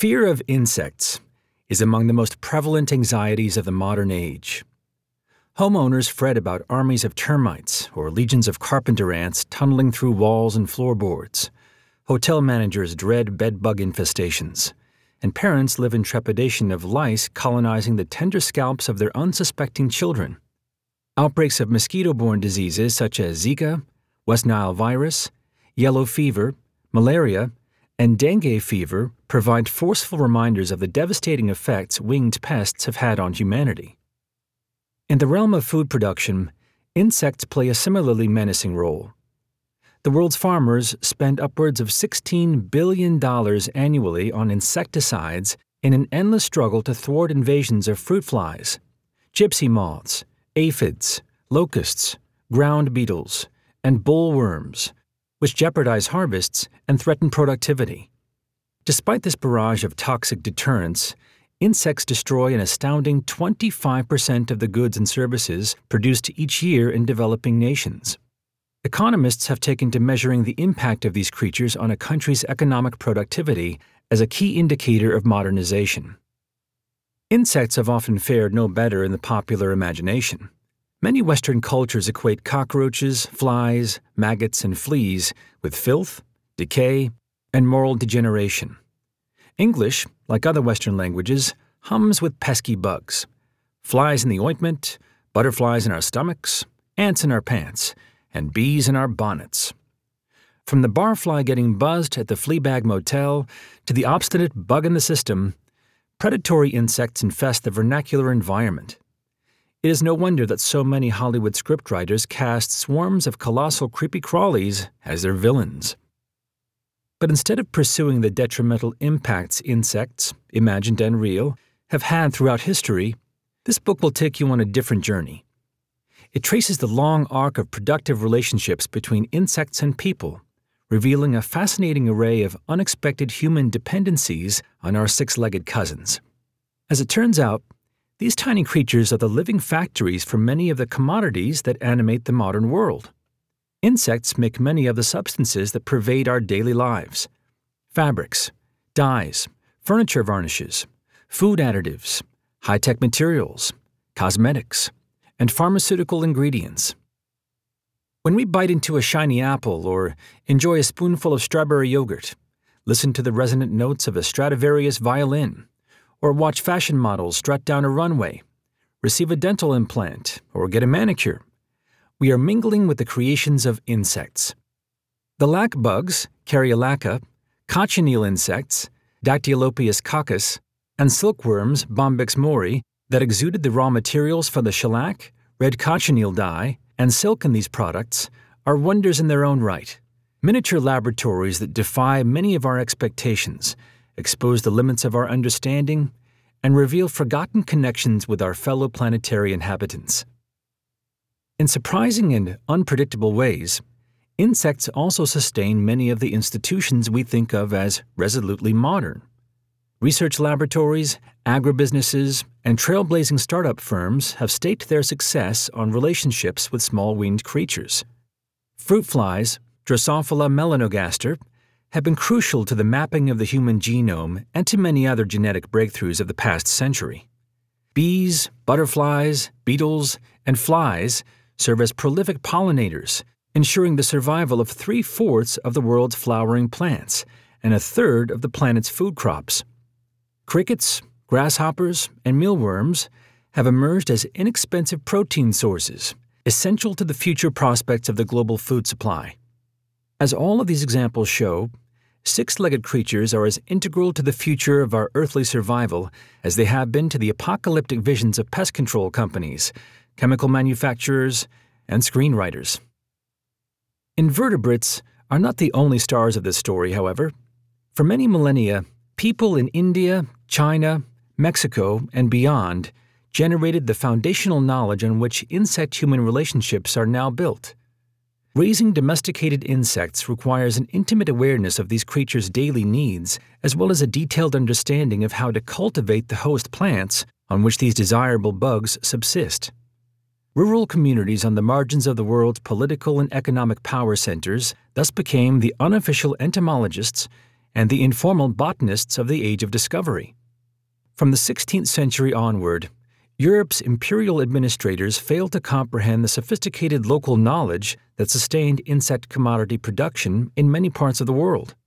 fear of insects is among the most prevalent anxieties of the modern age. Homeowners fret about armies of termites or legions of carpenter ants tunneling through walls and floorboards. Hotel managers dread bed-bug infestations, and parents live in trepidation of lice colonizing the tender scalps of their unsuspecting children. Outbreaks of mosquito-borne diseases such as Zika, West Nile virus, yellow fever, malaria, and dengue fever provide forceful reminders of the devastating effects winged pests have had on humanity. In the realm of food production, insects play a similarly menacing role. The world's farmers spend upwards of $16 billion annually on insecticides in an endless struggle to thwart invasions of fruit flies, gypsy moths, aphids, locusts, ground beetles, and bollworms, which jeopardize harvests and threaten productivity. Despite this barrage of toxic deterrents, insects destroy an astounding 25% of the goods and services produced each year in developing nations. Economists have taken to measuring the impact of these creatures on a country's economic productivity as a key indicator of modernization. Insects have often fared no better in the popular imagination. Many Western cultures equate cockroaches, flies, maggots, and fleas with filth, decay, and moral degeneration. English, like other Western languages, hums with pesky bugs. Flies in the ointment, butterflies in our stomachs, ants in our pants, and bees in our bonnets. From the barfly getting buzzed at the Fleabag Motel to the obstinate bug in the system, predatory insects infest the vernacular environment. It is no wonder that so many Hollywood scriptwriters cast swarms of colossal creepy crawlies as their villains. But instead of pursuing the detrimental impacts insects, imagined and real, have had throughout history, this book will take you on a different journey. It traces the long arc of productive relationships between insects and people, revealing a fascinating array of unexpected human dependencies on our six-legged cousins. As it turns out, these tiny creatures are the living factories for many of the commodities that animate the modern world. Insects make many of the substances that pervade our daily lives: fabrics, dyes, furniture varnishes, food additives, high-tech materials, cosmetics, and pharmaceutical ingredients. When we bite into a shiny apple or enjoy a spoonful of strawberry yogurt, listen to the resonant notes of a Stradivarius violin, or watch fashion models strut down a runway, receive a dental implant, or get a manicure, we are mingling with the creations of insects. The lac bugs, Cariolaca, cochineal insects, Dactylopius coccus, and silkworms, Bombyx mori, that exuded the raw materials for the shellac, red cochineal dye, and silk in these products are wonders in their own right. Miniature laboratories that defy many of our expectations, expose the limits of our understanding, and reveal forgotten connections with our fellow planetary inhabitants. In surprising and unpredictable ways, insects also sustain many of the institutions we think of as resolutely modern. Research laboratories, agribusinesses, and trailblazing startup firms have staked their success on relationships with small-winged creatures. Fruit flies, Drosophila melanogaster, have been crucial to the mapping of the human genome and to many other genetic breakthroughs of the past century. Bees, butterflies, beetles, and flies serve as prolific pollinators, ensuring the survival of 3/4 of the world's flowering plants and 1/3 of the planet's food crops. Crickets, grasshoppers, and mealworms have emerged as inexpensive protein sources, essential to the future prospects of the global food supply. As all of these examples show, six-legged creatures are as integral to the future of our earthly survival as they have been to the apocalyptic visions of pest control companies, chemical manufacturers, and screenwriters. Invertebrates are not the only stars of this story, however. For many millennia, people in India, China, Mexico, and beyond generated the foundational knowledge on which insect-human relationships are now built. Raising domesticated insects requires an intimate awareness of these creatures' daily needs, as well as a detailed understanding of how to cultivate the host plants on which these desirable bugs subsist. Rural communities on the margins of the world's political and economic power centers thus became the unofficial entomologists and the informal botanists of the Age of Discovery. From the 16th century onward, Europe's imperial administrators failed to comprehend the sophisticated local knowledge that sustained insect commodity production in many parts of the world.